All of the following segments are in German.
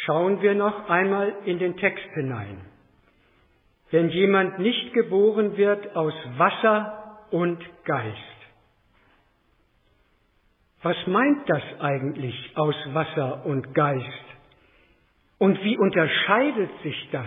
Schauen wir noch einmal in den Text hinein. Wenn jemand nicht geboren wird aus Wasser und Geist. Was meint das eigentlich, aus Wasser und Geist? Und wie unterscheidet sich das?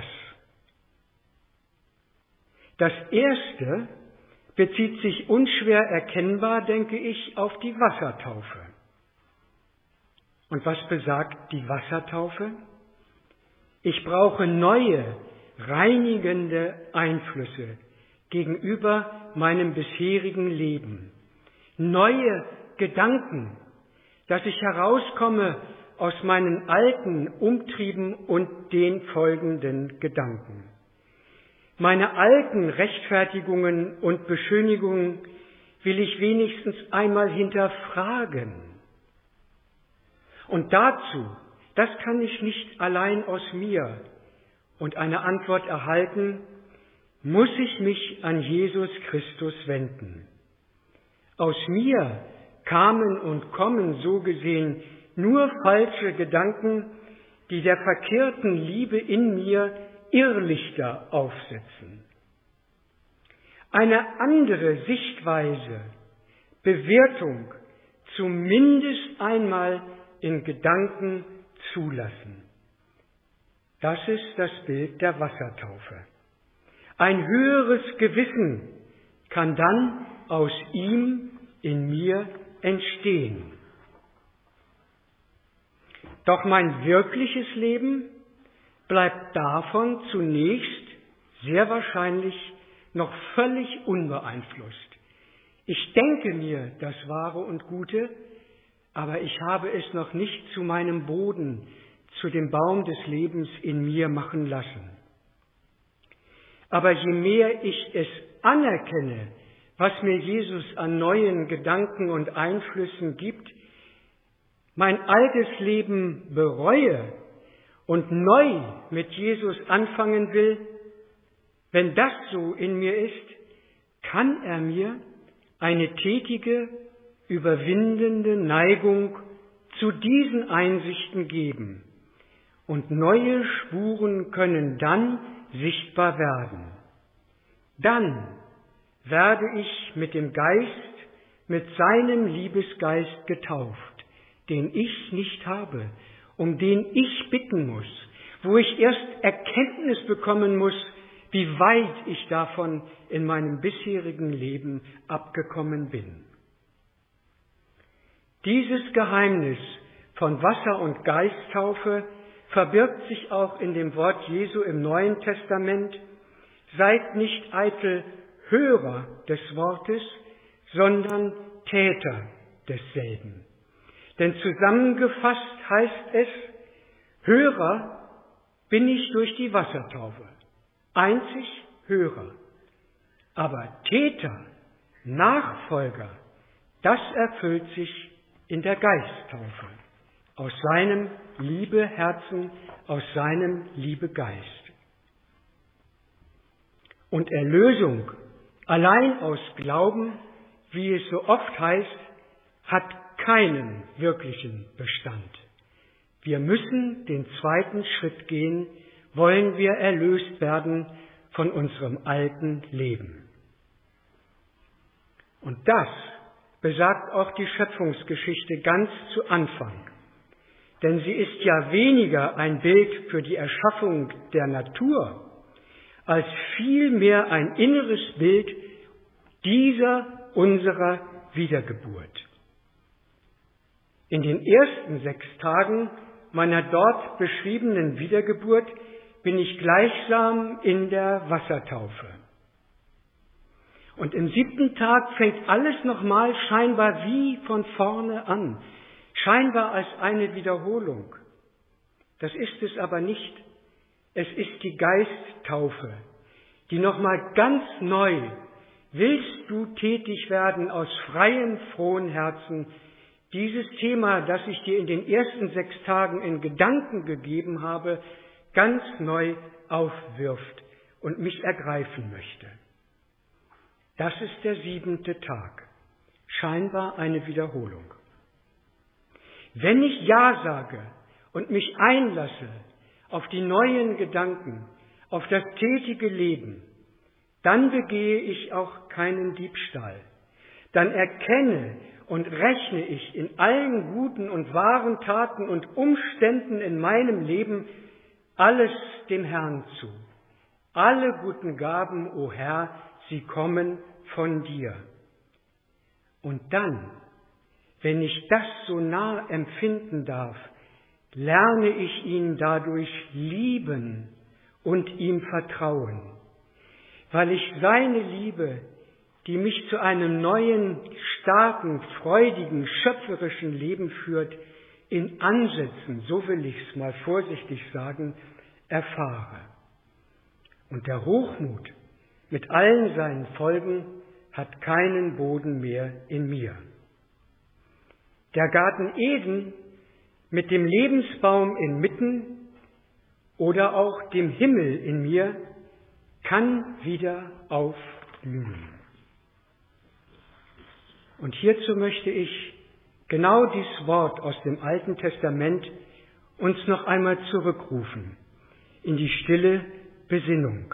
Das Erste bezieht sich unschwer erkennbar, denke ich, auf die Wassertaufe. Und was besagt die Wassertaufe? Ich brauche neue, reinigende Einflüsse gegenüber meinem bisherigen Leben. Neue Gedanken, dass ich herauskomme aus meinen alten Umtrieben und den folgenden Gedanken. Meine alten Rechtfertigungen und Beschönigungen will ich wenigstens einmal hinterfragen. Und dazu, das kann ich nicht allein aus mir und eine Antwort erhalten, muss ich mich an Jesus Christus wenden. Aus mir kamen und kommen so gesehen nur falsche Gedanken, die der verkehrten Liebe in mir Irrlichter aufsetzen. Eine andere Sichtweise, Bewertung zumindest einmal in Gedanken zulassen. Das ist das Bild der Wassertaufe. Ein höheres Gewissen kann dann aus ihm in mir entstehen. Doch mein wirkliches Leben bleibt davon zunächst sehr wahrscheinlich noch völlig unbeeinflusst. Ich denke mir das Wahre und Gute, aber ich habe es noch nicht zu meinem Boden, zu dem Baum des Lebens in mir machen lassen. Aber je mehr ich es anerkenne, was mir Jesus an neuen Gedanken und Einflüssen gibt, mein altes Leben bereue und neu mit Jesus anfangen will, wenn das so in mir ist, kann er mir eine tätige, überwindende Neigung zu diesen Einsichten geben. Und neue Spuren können dann sichtbar werden. Dann werde ich mit dem Geist, mit seinem Liebesgeist getauft, den ich nicht habe, um den ich bitten muss, wo ich erst Erkenntnis bekommen muss, wie weit ich davon in meinem bisherigen Leben abgekommen bin. Dieses Geheimnis von Wasser- und Geisttaufe verbirgt sich auch in dem Wort Jesu im Neuen Testament: Seid nicht eitel Hörer des Wortes, sondern Täter desselben. Denn zusammengefasst heißt es, Hörer bin ich durch die Wassertaufe, einzig Hörer. Aber Täter, Nachfolger, das erfüllt sich in der Geisttaufe, aus seinem Liebeherzen, aus seinem Liebegeist. Und Erlösung allein aus Glauben, wie es so oft heißt, hat keinen wirklichen Bestand. Wir müssen den zweiten Schritt gehen, wollen wir erlöst werden von unserem alten Leben. Und das besagt auch die Schöpfungsgeschichte ganz zu Anfang. Denn sie ist ja weniger ein Bild für die Erschaffung der Natur, als vielmehr ein inneres Bild dieser unserer Wiedergeburt. In den ersten 6 Tagen meiner dort beschriebenen Wiedergeburt bin ich gleichsam in der Wassertaufe. Und im 7. Tag fängt alles nochmal scheinbar wie von vorne an, scheinbar als eine Wiederholung. Das ist es aber nicht. Es ist die Geisttaufe, die nochmal ganz neu, willst du tätig werden aus freiem, frohen Herzen, dieses Thema, das ich dir in den ersten 6 Tagen in Gedanken gegeben habe, ganz neu aufwirft und mich ergreifen möchte. Das ist der 7. Tag, scheinbar eine Wiederholung. Wenn ich Ja sage und mich einlasse auf die neuen Gedanken, auf das tätige Leben, dann begehe ich auch keinen Diebstahl. Dann erkenne und rechne ich in allen guten und wahren Taten und Umständen in meinem Leben alles dem Herrn zu. Alle guten Gaben, o Herr, sie kommen von dir. Und dann, wenn ich das so nah empfinden darf, lerne ich ihn dadurch lieben und ihm vertrauen, weil ich seine Liebe, die mich zu einem neuen, starken, freudigen, schöpferischen Leben führt, in Ansätzen, so will ich es mal vorsichtig sagen, erfahre. Und der Hochmut mit allen seinen Folgen hat keinen Boden mehr in mir. Der Garten Eden mit dem Lebensbaum inmitten oder auch dem Himmel in mir kann wieder aufblühen. Und hierzu möchte ich genau dieses Wort aus dem Alten Testament uns noch einmal zurückrufen in die stille Besinnung.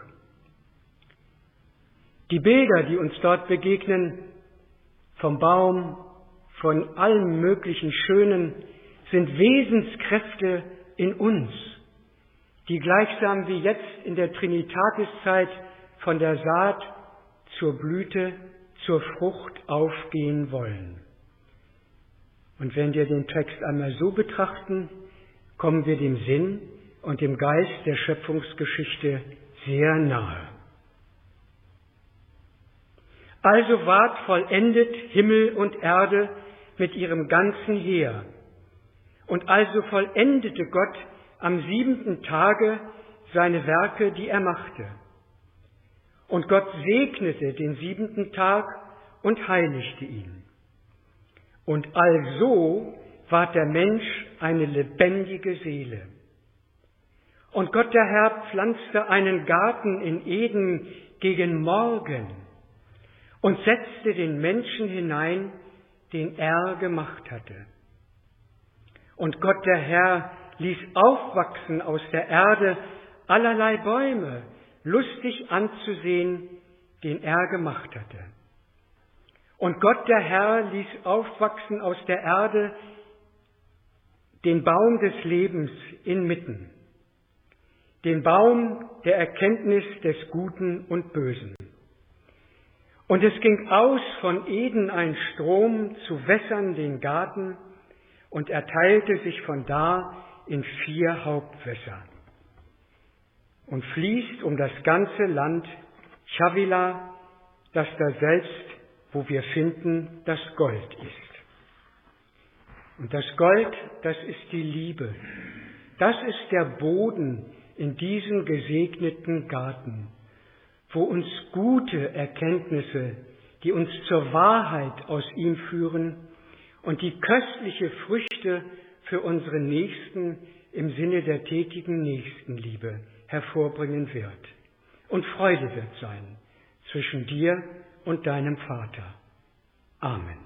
Die Bilder, die uns dort begegnen, vom Baum, von allem möglichen Schönen, sind Wesenskräfte in uns, die gleichsam wie jetzt in der Trinitatiszeit von der Saat zur Blüte, zur Frucht aufgehen wollen. Und wenn wir den Text einmal so betrachten, kommen wir dem Sinn und dem Geist der Schöpfungsgeschichte sehr nahe. Also ward vollendet Himmel und Erde mit ihrem ganzen Heer. Und also vollendete Gott am 7. Tage seine Werke, die er machte. Und Gott segnete den 7. Tag und heiligte ihn. Und also ward der Mensch eine lebendige Seele. Und Gott der Herr pflanzte einen Garten in Eden gegen Morgen und setzte den Menschen hinein, den er gemacht hatte. Und Gott der Herr ließ aufwachsen aus der Erde allerlei Bäume, lustig anzusehen, den er gemacht hatte. Und Gott der Herr ließ aufwachsen aus der Erde den Baum des Lebens inmitten, den Baum der Erkenntnis des Guten und Bösen. Und es ging aus von Eden ein Strom zu wässern den Garten, und er teilte sich von da in 4 Hauptwässer und fließt um das ganze Land Chavila, das daselbst, wo wir finden, das Gold ist. Und das Gold, das ist die Liebe. Das ist der Boden in diesem gesegneten Garten, wo uns gute Erkenntnisse, die uns zur Wahrheit aus ihm führen, und die köstliche Früchte für unsere Nächsten im Sinne der tätigen Nächstenliebe hervorbringen wird. Und Freude wird sein zwischen dir und deinem Vater. Amen.